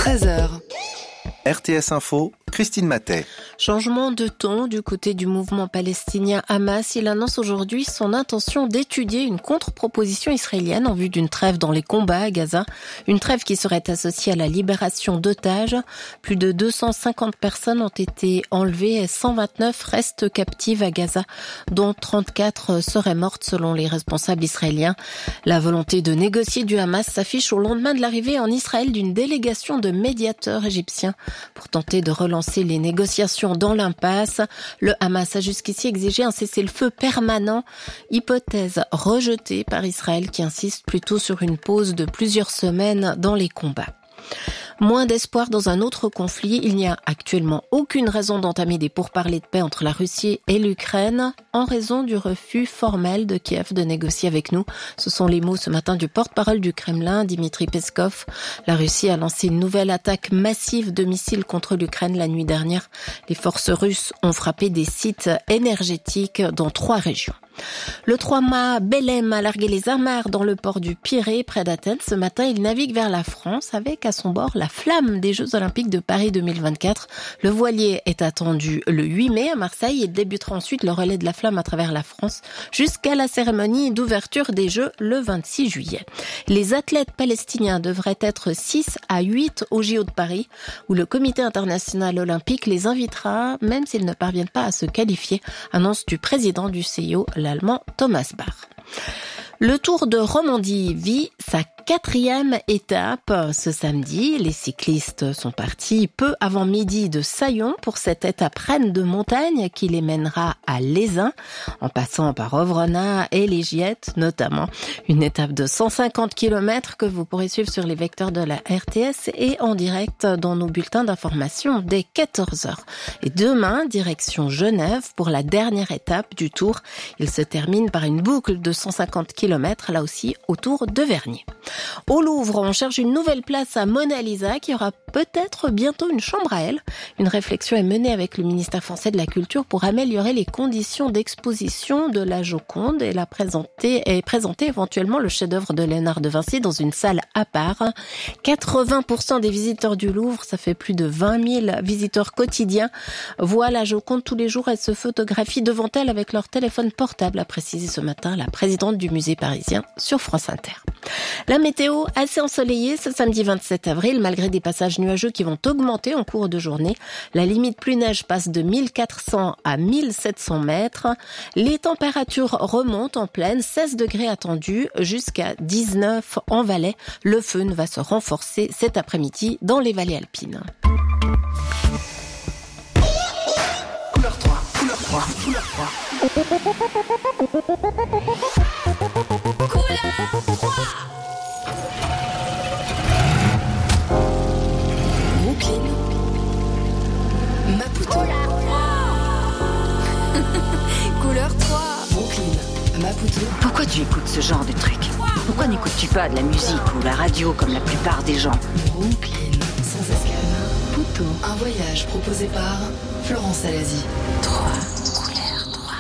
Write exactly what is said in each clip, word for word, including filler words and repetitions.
treize heures. R T S Info, Christine Matet. Changement de ton du côté du mouvement palestinien Hamas. Il annonce aujourd'hui son intention d'étudier une contre-proposition israélienne en vue d'une trêve dans les combats à Gaza. Une trêve qui serait associée à la libération d'otages. Plus de deux cent cinquante personnes ont été enlevées et cent vingt-neuf restent captives à Gaza, dont trente-quatre seraient mortes selon les responsables israéliens. La volonté de négocier du Hamas s'affiche au lendemain de l'arrivée en Israël d'une délégation de médiateurs égyptiens pour tenter de relancer les négociations dans l'impasse. Le Hamas a jusqu'ici exigé un cessez-le-feu permanent, hypothèse rejetée par Israël qui insiste plutôt sur une pause de plusieurs semaines dans les combats. Moins d'espoir dans un autre conflit. Il n'y a actuellement aucune raison d'entamer des pourparlers de paix entre la Russie et l'Ukraine en raison du refus formel de Kiev de négocier avec nous. Ce sont les mots ce matin du porte-parole du Kremlin, Dmitri Peskov. La Russie a lancé une nouvelle attaque massive de missiles contre l'Ukraine la nuit dernière. Les forces russes ont frappé des sites énergétiques dans trois régions. Le trois-mâts Belém a largué les amarres dans le port du Pirée, près d'Athènes. Ce matin, il navigue vers la France avec à son bord la flamme des Jeux Olympiques de Paris deux mille vingt-quatre. Le voilier est attendu le huit mai à Marseille et débutera ensuite le relais de la flamme à travers la France jusqu'à la cérémonie d'ouverture des Jeux le vingt-six juillet. Les athlètes palestiniens devraient être six à huit au J O de Paris, où le Comité international olympique les invitera, même s'ils ne parviennent pas à se qualifier, annonce du président du C I O, l'Allemand Thomas Bach. Le Tour de Romandie vit sa quatrième étape ce samedi. Les cyclistes sont partis peu avant midi de Saillon pour cette étape reine de montagne qui les mènera à Lézin, en passant par Ovrenat et les Giettes notamment. Une étape de cent cinquante kilomètres que vous pourrez suivre sur les vecteurs de la R T S et en direct dans nos bulletins d'information dès quatorze heures. Et demain, direction Genève pour la dernière étape du Tour. Il se termine par une boucle de cent cinquante kilomètres, là aussi autour de Vernier. Au Louvre, on cherche une nouvelle place à Mona Lisa qui aura peut-être bientôt une chambre à elle. Une réflexion est menée avec le ministère français de la Culture pour améliorer les conditions d'exposition de la Joconde et la présenter et présenter éventuellement le chef-d'œuvre de Léonard de Vinci dans une salle à part. quatre-vingts pour cent des visiteurs du Louvre, ça fait plus de vingt mille visiteurs quotidiens, voient la Joconde tous les jours et se photographient devant elle avec leur téléphone portable, a précisé ce matin la présidente du musée parisien sur France Inter. La météo assez ensoleillée ce samedi vingt-sept avril, malgré des passages nuageux qui vont augmenter en cours de journée. La limite pluie-neige passe de mille quatre cents à mille sept cents mètres. Les températures remontent en plaine, seize degrés attendus jusqu'à dix-neuf en Valais. Le feu va se renforcer cet après-midi dans les vallées alpines. Couleur trois, couleur trois, couleur trois. Couleur trois. Brooklyn, Maputo. Couleur trois. Brooklyn, Maputo. Pourquoi tu écoutes ce genre de truc ? Pourquoi n'écoutes-tu pas de la musique ou la radio comme la plupart des gens ? Brooklyn, sans escale. Puto. Un voyage proposé par Florence Alazi. trois. Couleur trois.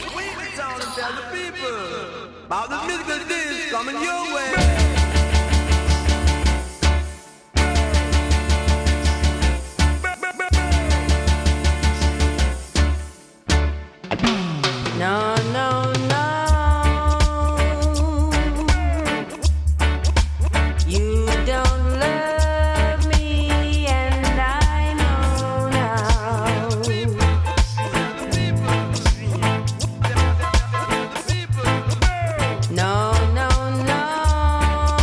No, no, no. You don't love me and I know now. No, no, no.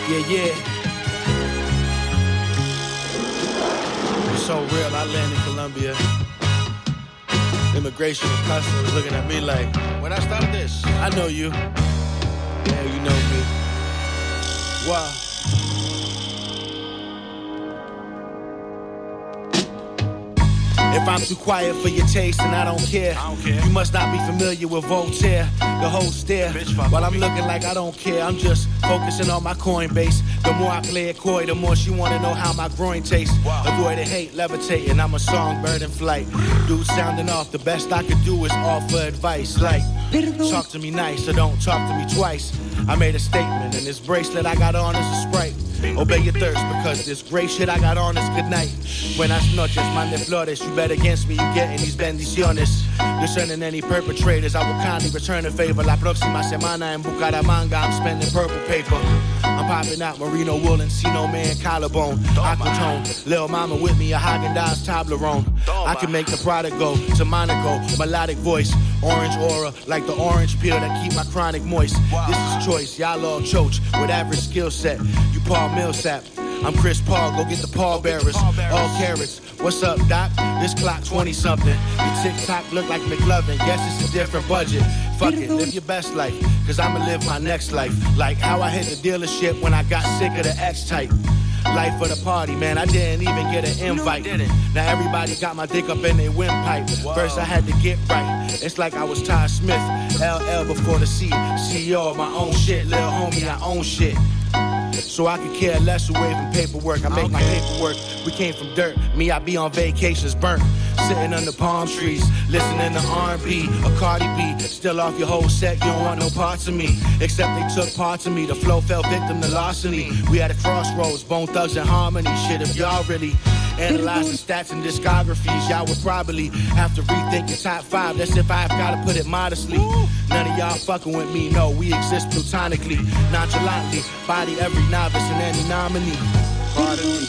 Yeah, yeah. It's so real. I landed in Colombia. Immigration and customs looking at me like, when I start this, I know you. Yeah, you know me. Wow. If I'm too quiet for your taste, then I don't care. I don't care. You must not be familiar with Voltaire, the whole stare. While I'm looking like I don't care, I'm just focusing on my coin base. The more I play it coy, the more she wanna know how my groin tastes. Wow. Avoid the hate, levitating, I'm a songbird in flight. Dude sounding off, the best I could do is offer advice. Like, talk to me nice or don't talk to me twice. I made a statement, and this bracelet I got on is a Sprite. Obey your thirst, because this gray shit I got on is good night. Buenas noches, man de flores. You bet against me, you getting these bendiciones. Discerning any perpetrators, I will kindly return a favor. La próxima semana en Bucaramanga, I'm spending purple paper. I'm popping out merino wool and see no man collarbone. Aquatone, Lil Mama with me, a Haagen-Dazs Toblerone. I can make the product go to Monaco, melodic voice. Orange aura, like the orange peel that keep my chronic moist. This is choice, y'all all choach with average skill set. You Paul Millsap, I'm Chris Paul, go get the pallbearers, all carrots. What's up, Doc? This clock twenty-something. Your TikTok look like McLovin, guess it's a different budget. Fuck it, live your best life, cause I'ma live my next life. Like how I hit the dealership when I got sick of the X-type. Life of the party, man, I didn't even get an invite. No, now everybody got my dick up in their windpipe. Whoa. First I had to get right. It's like I was Ty Smith, L L before the C. C E O of my own shit, lil homie, I own shit. So I could care less away from paperwork. I make okay. my paperwork. We came from dirt. Me, I be on vacations burnt. Sitting under palm trees, listening to R and B, a Cardi B. Still off your whole set, you don't want no parts of me. Except they took parts of me. The flow fell victim to larceny. We had a crossroads, Bone Thugs and Harmony. Shit, if y'all really analyze the stats and discographies, y'all would probably have to rethink your top five. That's if I've gotta put it modestly. None of y'all fucking with me, no, we exist platonically. Nonchalantly, body every novice and any nominee. Pardon me.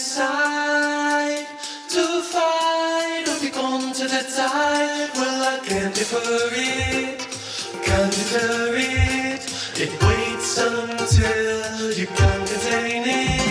decide to fight or become to the tide. Well, I can't defer it, can't deter it. It waits until you can't contain it.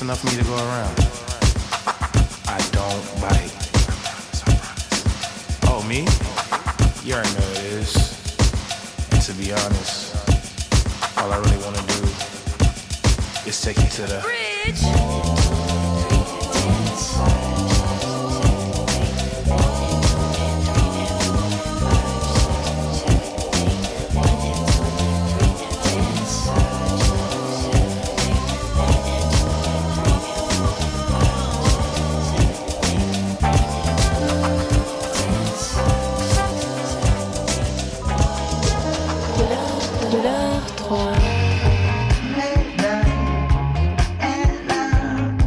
enough for me to go around. I don't bite. Oh, me? You already know it is. And to be honest, all I really want to do is take you to the bridge. Couleur trois.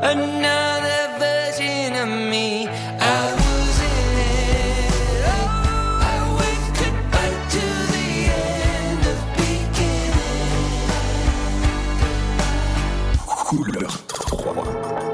another version of me. I was in it. Oh, I went goodbye to the end of beginning. Couleur trois.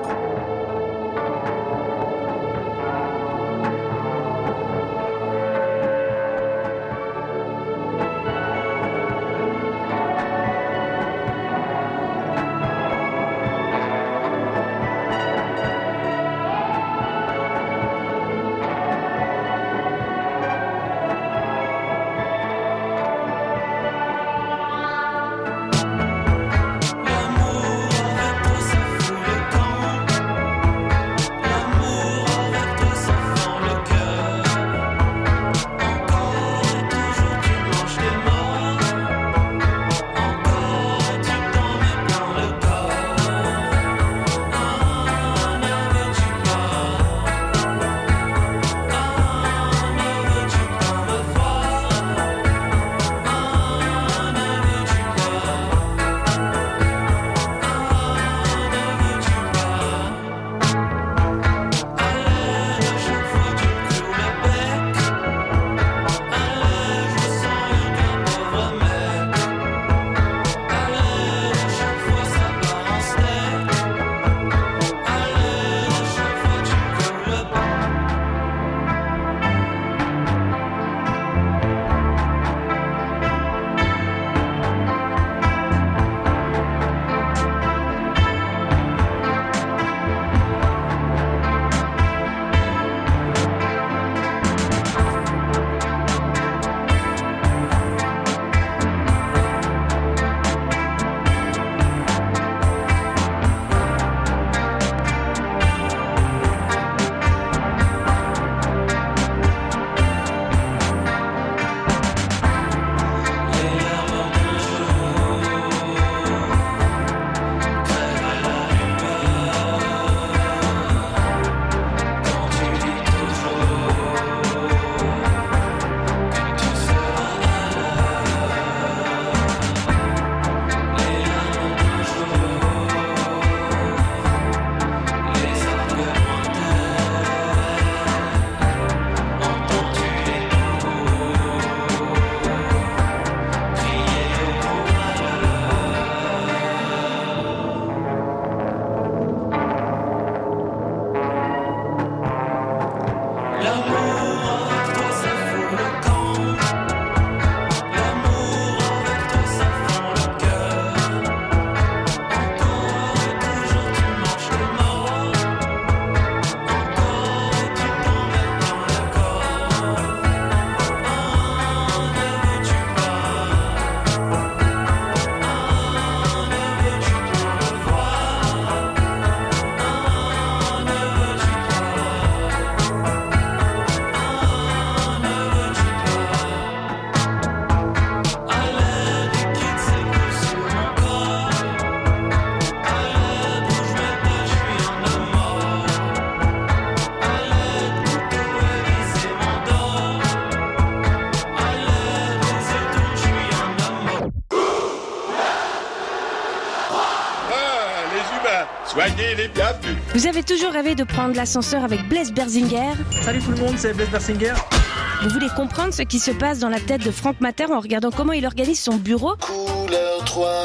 Soyez les bienvenus. Vous avez toujours rêvé de prendre l'ascenseur avec Blaise Berzinger? Salut tout le monde, c'est Blaise Berzinger. Vous voulez comprendre ce qui se passe dans la tête de Franck Matter en regardant comment il organise son bureau? Couleur trois,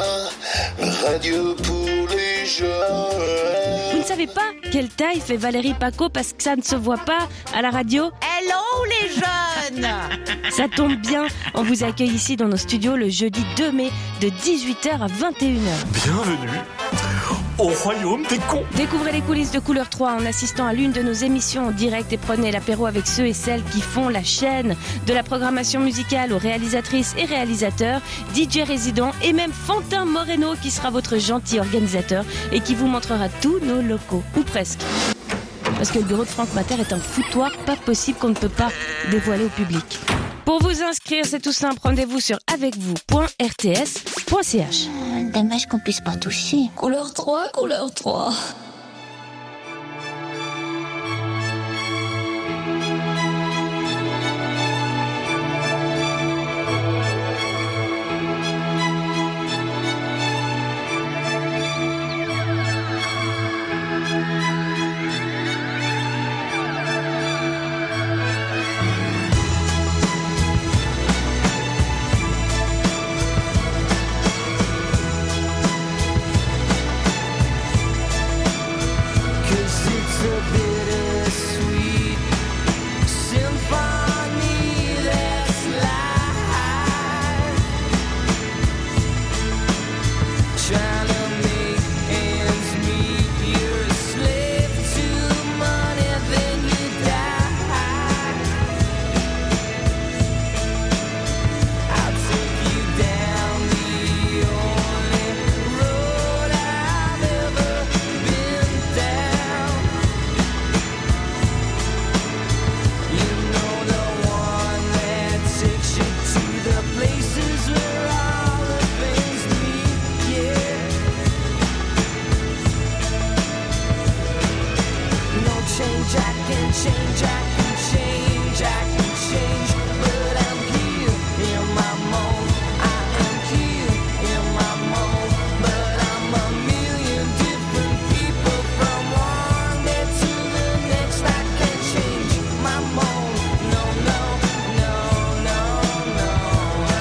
radio pour les jeunes. Vous ne savez pas quelle taille fait Valérie Paco parce que ça ne se voit pas à la radio? Hello les jeunes. Ça tombe bien, on vous accueille ici dans nos studios le jeudi deux mai de dix-huit heures à vingt et une heures. Bienvenue au royaume des cons. Découvrez les coulisses de Couleur trois en assistant à l'une de nos émissions en direct et prenez l'apéro avec ceux et celles qui font la chaîne. De la programmation musicale aux réalisatrices et réalisateurs, D J résidents et même Fantin Moreno qui sera votre gentil organisateur et qui vous montrera tous nos locaux, ou presque. Parce que le bureau de Franck Matter est un foutoir pas possible qu'on ne peut pas dévoiler au public. Pour vous inscrire, c'est tout simple, rendez-vous sur avec vous point r t s point c h. Dommage qu'on puisse pas toucher. Couleur trois, couleur trois. change, I can change, I can change. But I'm here in my mold. I am here in my mold. But I'm a million different people from one day to the next. I can't change my mold. No, no, no, no, no, no.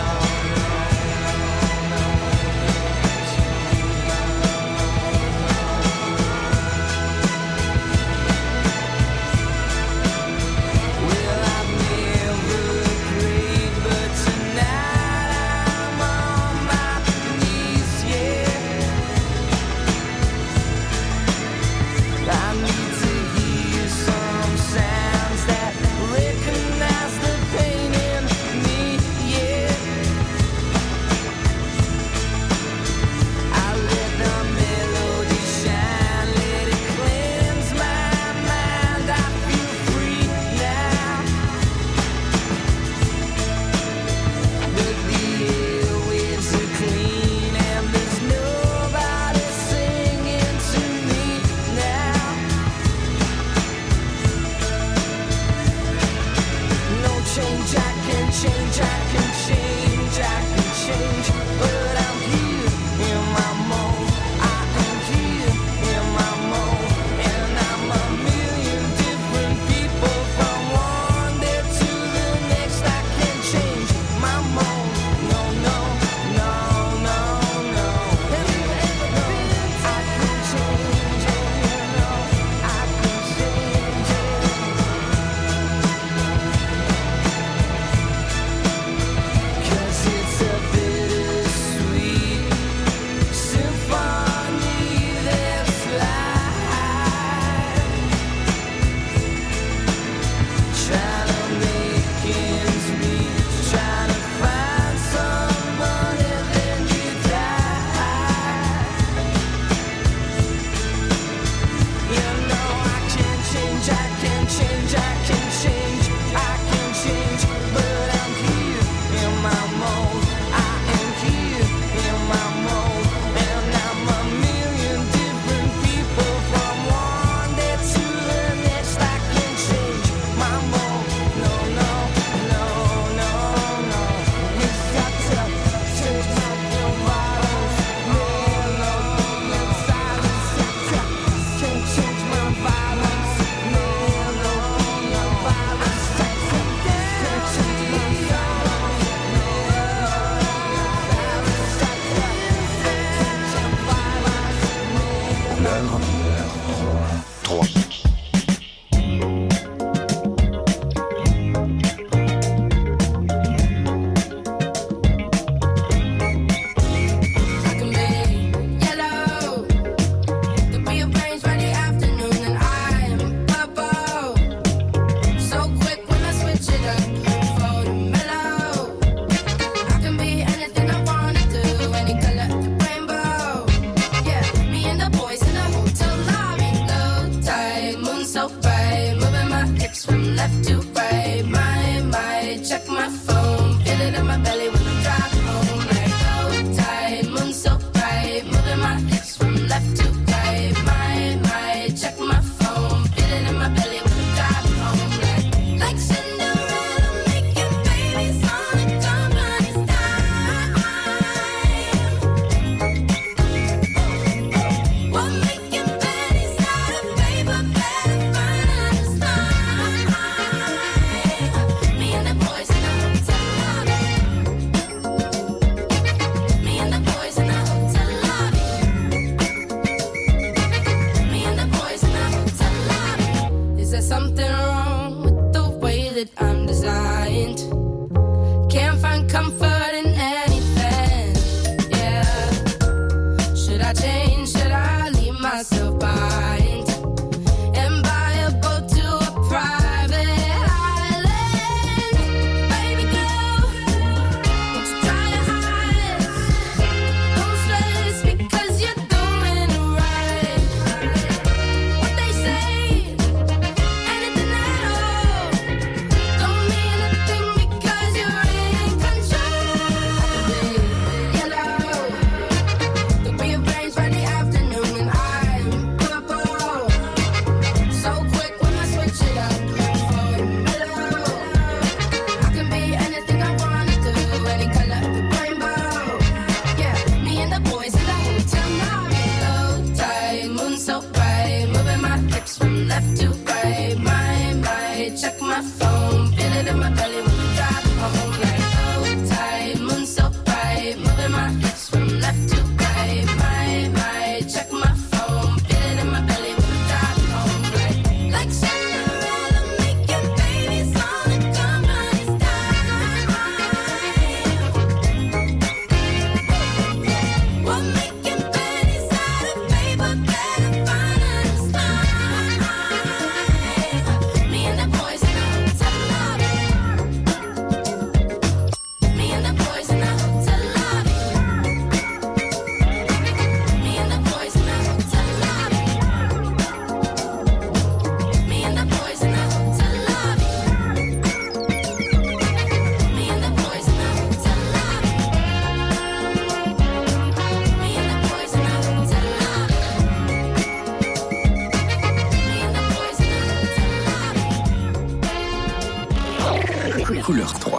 couleur trois.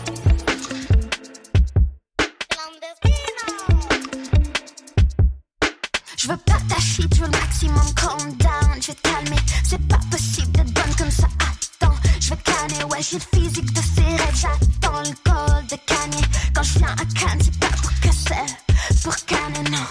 Je veux pas ta shit, je veux le maximum, calm down. Je vais te calmer, c'est pas possible d'être bonne comme ça. Attends, je vais canner, ouais, j'ai le physique de ses rêves. J'attends le col de Kanye. Quand je viens à Cannes, c'est pas pour casser, pour canner, non.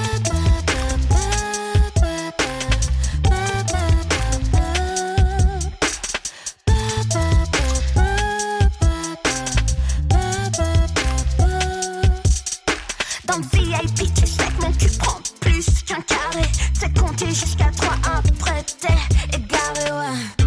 Dans le V I P, tu sais que mon cul prend plus qu'un carré. C'est compter jusqu'à trois, après t'es égaré, ouais.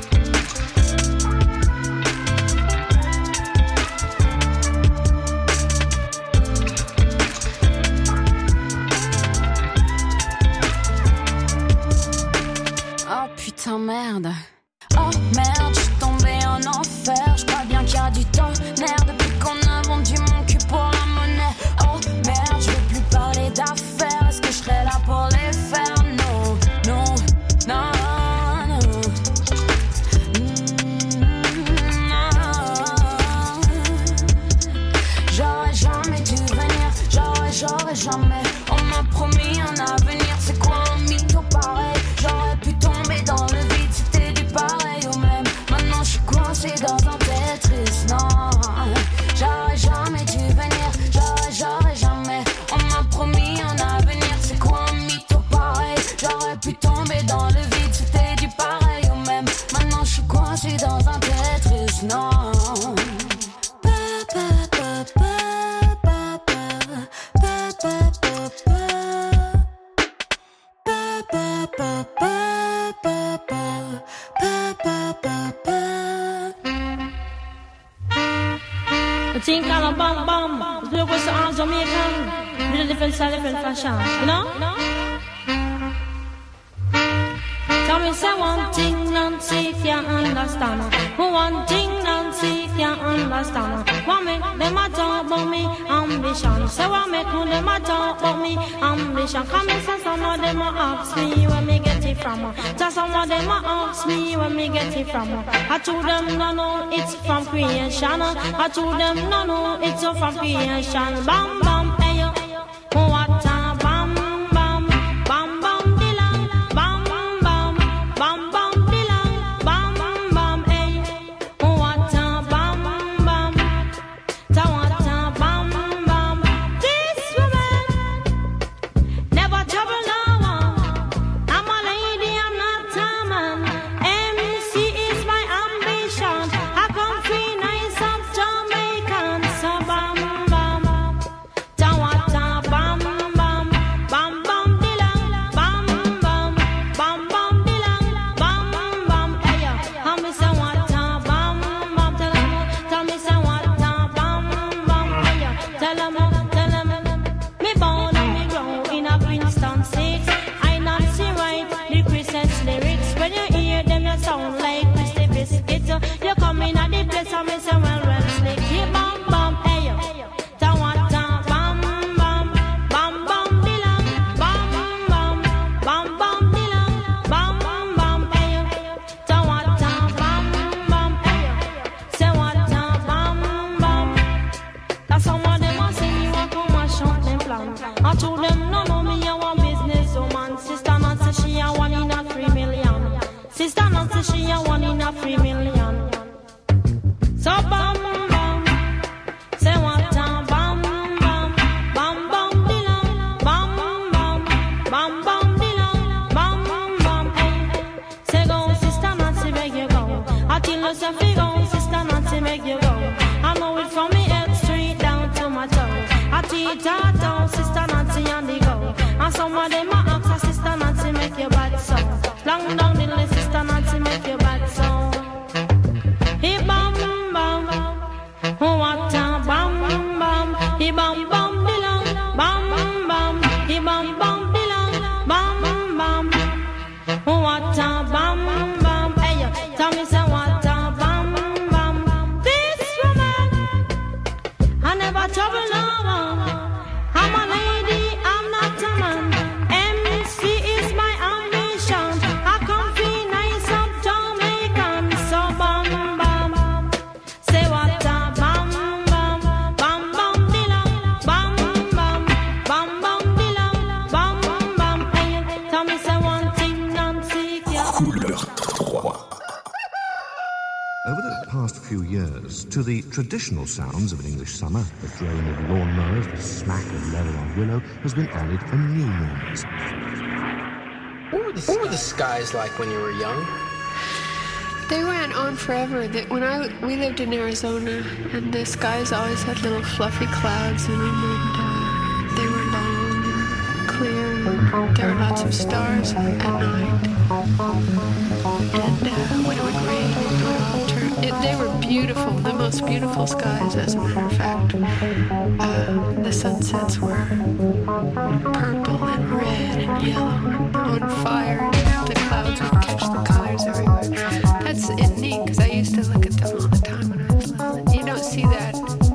Oh putain merde. Oh merde, je suis tombée en enfer. Je crois bien qu'il y a du temps. Merde, depuis qu'on a vendu mon cul pour la monnaie. Oh merde, je veux plus parler d'affaires. Est-ce que je serai là pour les faire? Non, non, non, non. Mmh, non. J'aurais jamais dû venir. J'aurais, j'aurais jamais. On m'a promis un avenir. C'est quoi un mytho pareil? J'aurais pu tomber dans le vide. C'était du pareil au même. Maintenant je suis coincé dans un Tetris. Non, j'aurais jamais dû venir. J'aurais, j'aurais jamais. On m'a promis un avenir. C'est quoi un mytho pareil? J'aurais pu tomber dans le vide. C'était du pareil au même. Maintenant je suis coincé dans un Tetris. Non. The thing called a bam bam. The was on Jamaican. With a different style, different fashion. You know? Tell me say one thing Nancy can't understand. One thing Nancy can't understand. What make them a talk about me ambition? Say what make them a talk about me ambition? Come and say some of them a ask me where me get it from. Just some of them a ask me where me get it from. I told them no no it's from creation. I told them no no it's from creation. Bam bam hey yo, what a bam bam bam bam dilang bam bam bam bam dilang bam bam hey, what a bam bam ta what a bam bam. This woman never trouble no one. I'm a lady, I'm not a man. M C is my ambition. I come free nice of Jamaican. So bam bam ta what a bam bam bam bam dilang bam bam bam bam dilang bam bam hey yo. I me say what a bam bam. Tell 'em, tell me say what a bam bam hey yo. Tell 'em, tell 'em. Me born and me grow in a Princeton six. I not see right the Christmas lyrics. When you hear them, you sound like Christy Biscuit. You come in at the place and me say well well slick. Hey, bam bam hey yo. Ta what a bam bam bam bam dilang bam bam bam bam dilang bam bam hey yo. Ta what a bam bam hey yo. Say what a bam bam. That's some of them a say you want to mash up them plans. I told them no no me a one business woman. Sister Nancy she a one in a three million. Sister Nancy she a one in a three million. So bam bam. Say what a bam bam bam bam dilang bam bam bam bam dilang bam bam hey. Say go Sister Nancy make you go. I tell you say fi go Sister Nancy make you go. I know it from me head straight down to my toe. I tell you down Sister Nancy on the go. And some of them a ask her, Sister Nancy make your bad so. Long down the list Sister Nancy make your bad so. Hey bam bam, oh what a bam bam. Hey bam bam dilang bam bam. Hey bam bam dilang bam bam. Oh what a bam bam. Hey yo, tell me say what a bam bam. This woman, I never trouble no one. I'm a lady, I'm not a man. M C is my ambition. I come couleur trois. Over the past few years, to the traditional sounds of an English summer, the drone of lawnmowers, the smack of leather on willow, has been added a new noise. What were, the, what were the skies like when you were young? They went on forever. That when I we lived in Arizona, and the skies always had little fluffy clouds in them, and uh, they were long and clear. And there were lots of stars at night. And uh, when it would rain, it would all turn. It, they were beautiful, the most beautiful skies, as a matter of fact. Uh, the sunsets were purple and red and yellow and on fire. And the clouds would catch the colors everywhere. That's it, neat, because I used to look at them all the time when I was little. You don't see that.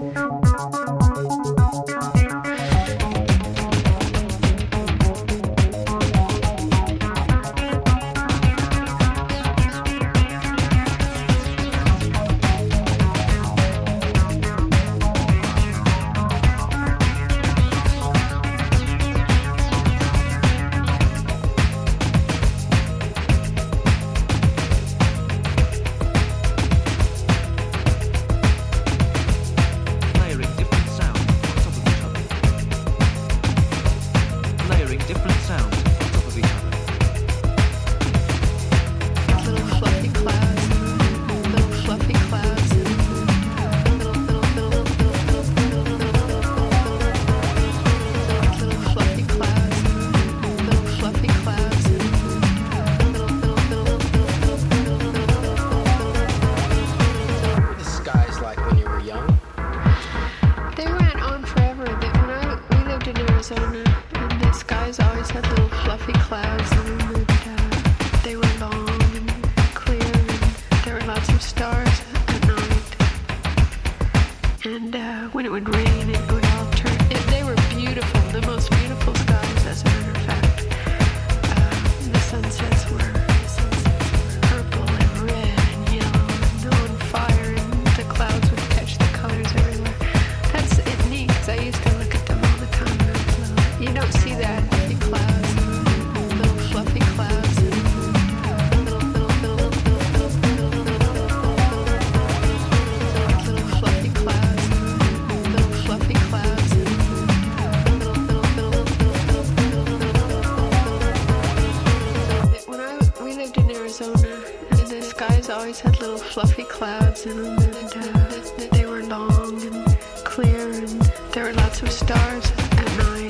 Fluffy clouds in them, and uh, they were long and clear, and there were lots of stars at night.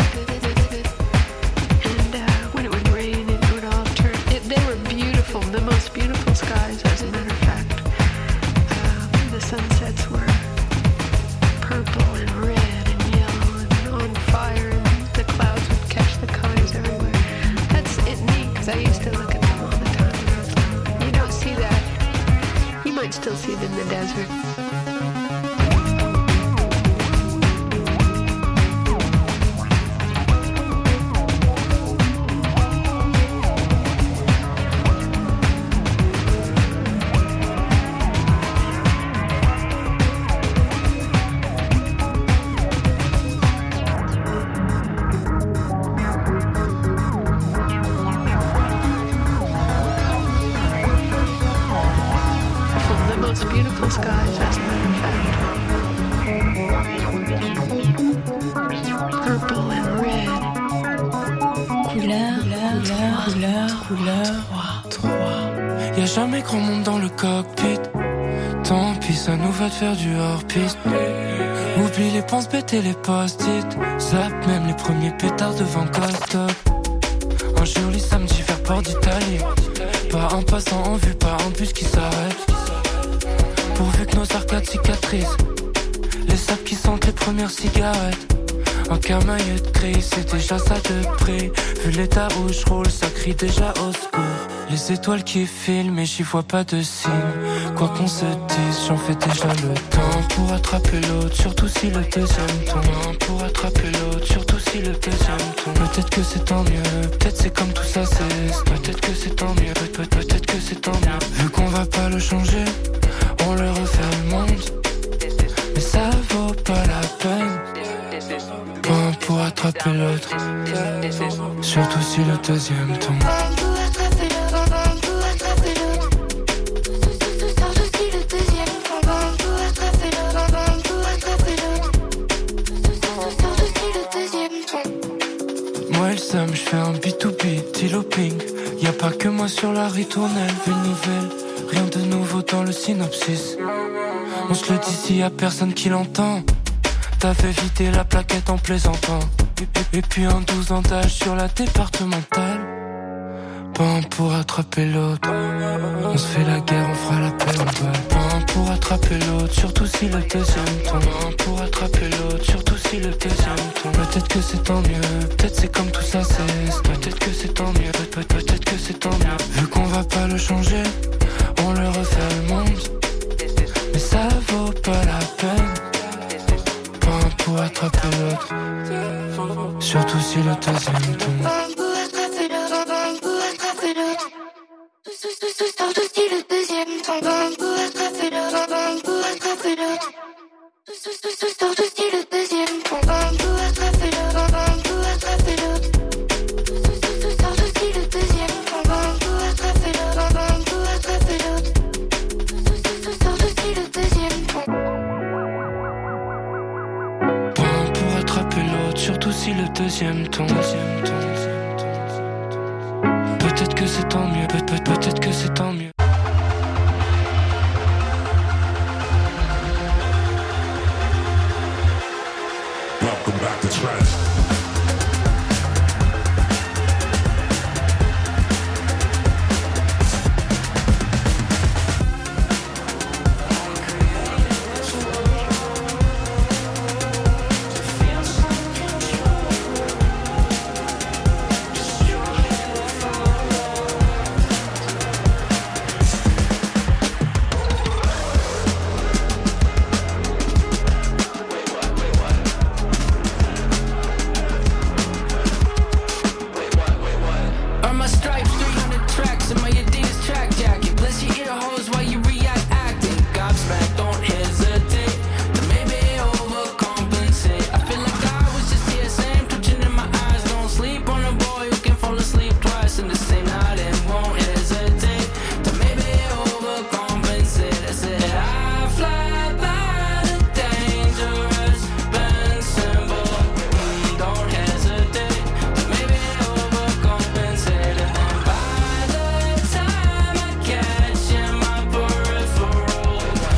And uh, when it would rain, it would all turn. It, they were beautiful, the most beautiful skies, as a matter of fact. Uh, the sunsets were purple and red and yellow and on fire, and the clouds would catch the colors everywhere. That's it, neat, because I used to look at them all the time when I was little. You don't see that. You might still see it in the desert. Beautiful skies, as a matter of fact. Purple and red. Couleur, couleur, couleur, couleur, trois. Y'a jamais grand monde dans le cockpit. Tant pis, ça nous va te faire du hors-piste. Oublie les penses bêtes et les post-it. Zap même les premiers pétards devant Costock. Un joli samedi vers Port d'Italie. Pas un passant en vue, pas un bus qui s'arrête. Pourvu que nos arcades cicatrisent. Les sables qui sentent les premières cigarettes. Un camailleux de gris, c'est déjà ça de prix. Vu l'état où je roule, ça crie déjà au secours. Les étoiles qui filent, mais j'y vois pas de signe. Quoi qu'on se dise, j'en fais déjà le temps pour attraper l'autre, surtout si le deuxième tombe. Pour attraper l'autre, surtout si le deuxième tombe. Peut-être que c'est tant mieux, peut-être c'est comme tout ça c'est. Peut-être que c'est tant mieux, peut- peut-être que c'est tant mieux. Vu qu'on va pas le changer, on le refait le monde. Mais ça vaut pas la peine. Un pour attraper l'autre, surtout si le deuxième tombe. Pour attraper l'autre, pour attraper l'autre. sur la ritournelle, une nouvelle, rien de nouveau dans le synopsis. On se le dit s'il y a personne qui l'entend. T'avais vidé la plaquette en plaisantant. Et, et, et puis un douze ans d'âge sur la départementale. Pas un pour attraper l'autre. On se fait la guerre, on fera la paix en balle. Pas un pour attraper l'autre, surtout si le deuxième tombe. Pas un pour attraper l'autre, surtout si le deuxième tombe. Peut-être que c'est tant mieux, peut-être c'est comme tout ça cesse. Peut-être que c'est tant mieux, peut- peut- peut-être que c'est tant mieux. Vu qu'on va pas le changer, on le refait le monde. Mais ça vaut pas la peine. Pas un pour attraper l'autre, surtout si le deuxième tombe. Surtout si le deuxième tombe. Pour attraper l'autre, pour attraper l'autre. Surtout si le deuxième tombe. Pour attraper l'autre, pour attraper l'autre. Surtout si le deuxième tombe. Pour attraper l'autre, pour attraper l'autre. Surtout si le deuxième tombe. Pas un pour attraper l'autre, surtout si le deuxième tombe. Peut-être que c'est tant mieux, peut- peut- peut-être que c'est tant mieux. Welcome back to trash. Earn my stripes, three hundred tracks in my Adidas track jacket. Bless your ear holes while you react acting. Gobsmacked, don't hesitate to maybe overcompensate. I feel like I was just here, same twitching in my eyes. Don't sleep on a boy who can fall asleep twice in the same night and won't hesitate to maybe overcompensate. I said I fly by the dangerous bend symbol. Mm, don't hesitate to maybe overcompensate. And then by the time I catch in my peripheral,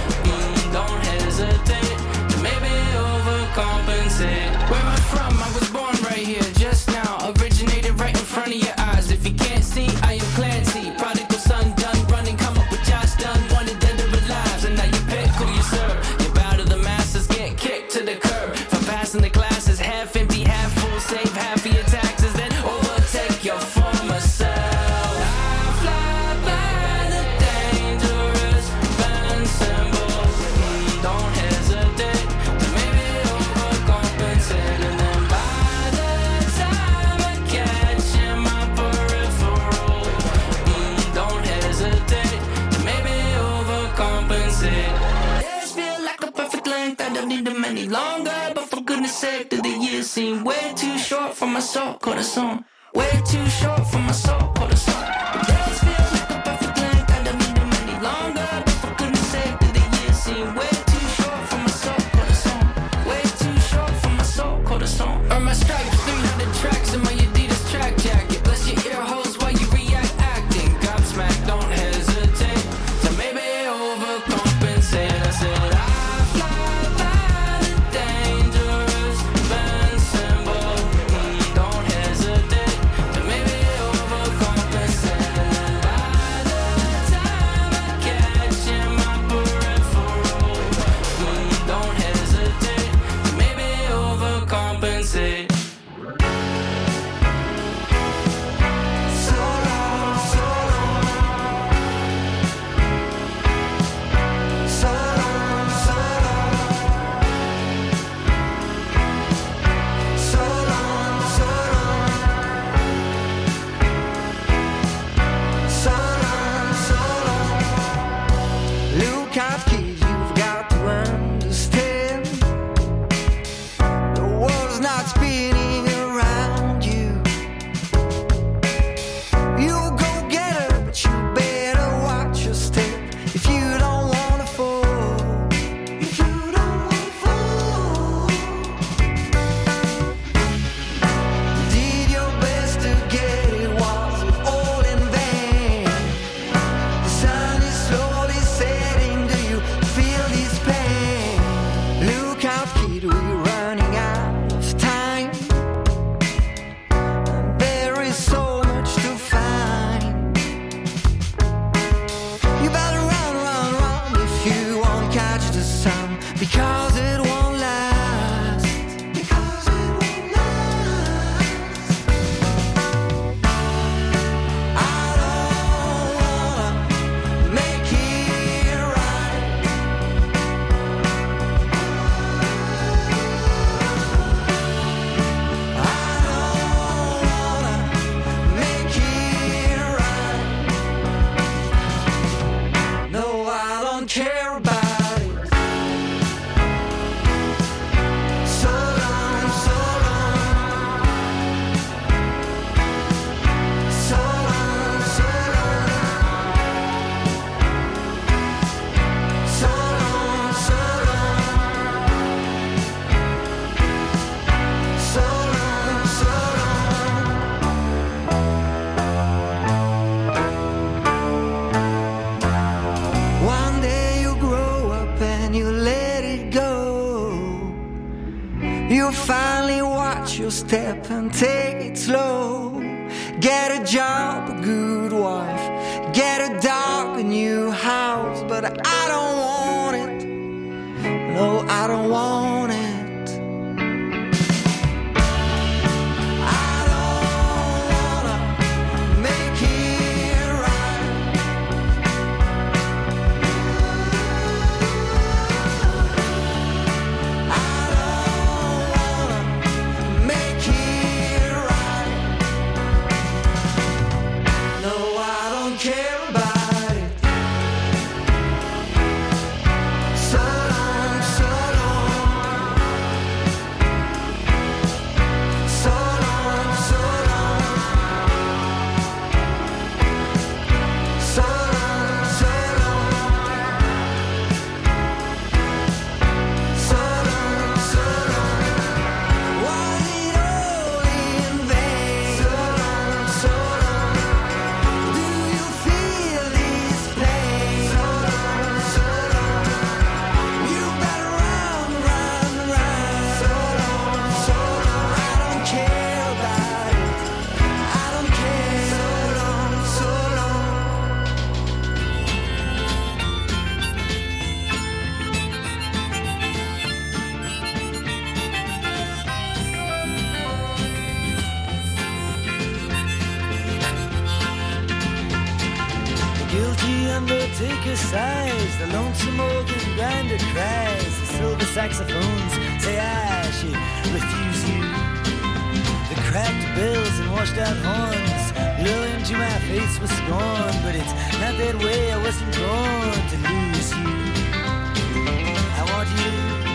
mm, don't hesitate to maybe overcompensate. Where am I from? I was born right here, just now. Originated right in front of your eyes. If you can't see, I am Clancy. Prodigal son, done running, come up with Josh Dunn. Wanted dead or alive, so now you pick who you serve. You bow to the masses, get kicked to the curb. For passing the classes, half empty, half full. Save half of your taxes, then overtake your former self. I fly by the dangerous bend symbol. Mm, don't hesitate to maybe overcompensate. And then by the time I catch in my peripheral, mm, don't hesitate to maybe overcompensate. Days feel like a perfect length, I don't need them any longer. But for goodness sake, do the years seem way too short for my soul, corazón? Way too short for my soul, corazón. Days feel like a perfect length, I don't need them any longer. But for goodness sake, do the years seem way too short for my soul, corazón? Way too short for my soul, corazón. Earn my stripes, three hundred tracks in my Adidas track jacket. Bless your ear holes while you react acting. Gobsmacked, don't hesitate to maybe overcompensate. I said I fly by the dangerous bend symbol. Mm, don't hesitate to maybe overcompensate. don't care about it. So long, so long. So long, so long. So long, so long. So long, so long. One day you grow up and you let it go. You finally watch your step and take it slow. Get a job, a good wife. Get a dog, a new house. But I don't want it. No, I don't want it. I don't wanna make it right. I don't wanna make it right. No, I don't care about it. So long, so long. So long, so long. So long, so long. So long, so long. Was it all in vain? So long, so long. Do you feel this pain? So long, so long. You better run, run, run. So long, so long. I don't care about it. I don't care. So long, so long. The guilty undertaker sighs, the lonesome organ grinder cries, the silver saxophones say I should refuse you. The cracked bells and washed out horns blow into my face with scorn, but it's not that way, I wasn't born to lose you. I want you,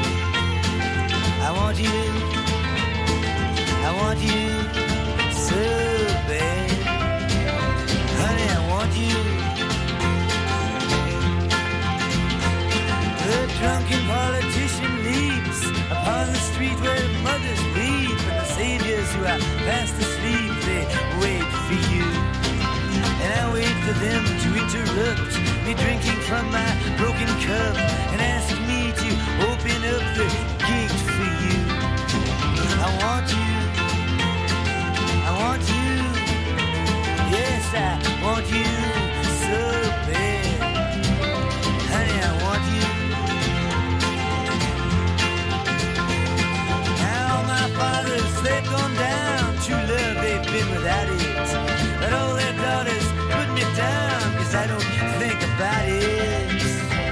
I want you, I want you so bad. Honey, I want you. The drunken politician leaps upon the street where mothers weep, and the saviors who are fast asleep, they wait for you. And I wait for them to interrupt me drinking from my broken cup and ask me to open up the gate for you. I want you, I want you, yes, I want you so bad. Honey, I want you. Now my fathers, they've gone down. True love, they've been without it. But all their daughters put me down, cause I don't think about it.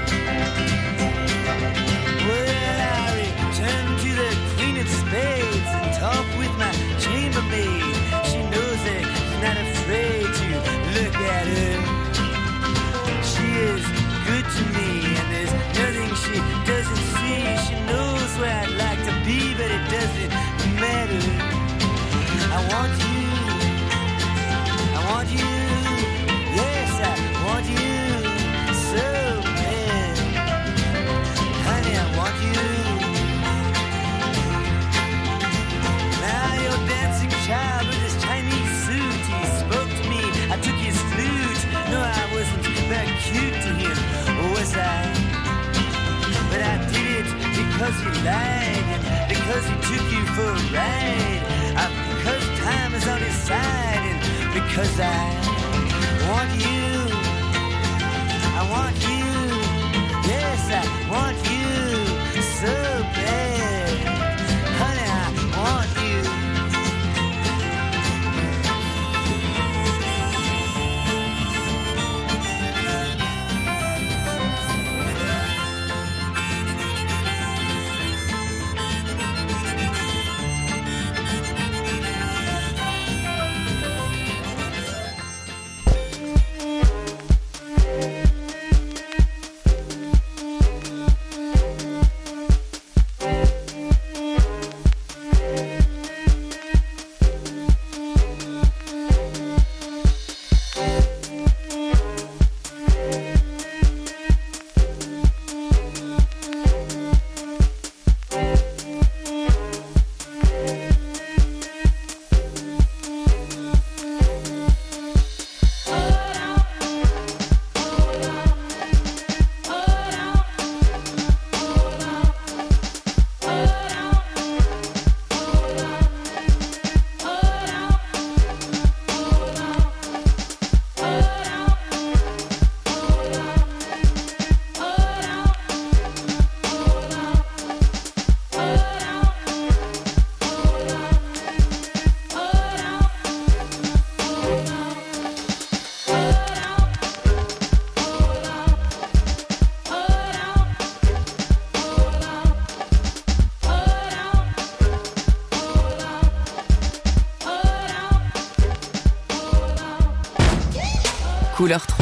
Well, I return to the Queen of Spades and talk with my chambermaid. She knows that she's not afraid to look at her. She is good to me, and there's nothing she doesn't see. She knows where I'd like to be, but it doesn't matter. I want you, I want you, yes, I want you so bad. Honey, I want you. Now your dancing child with his Chinese suit, he spoke to me, I took his flute. No, I wasn't that cute to him, was I? But I did it because he lied, and because he took you for a ride, uh, because time is on his side, and because I want you, I want you, yes, I want you so bad. Honey, I want you. Couleur trois.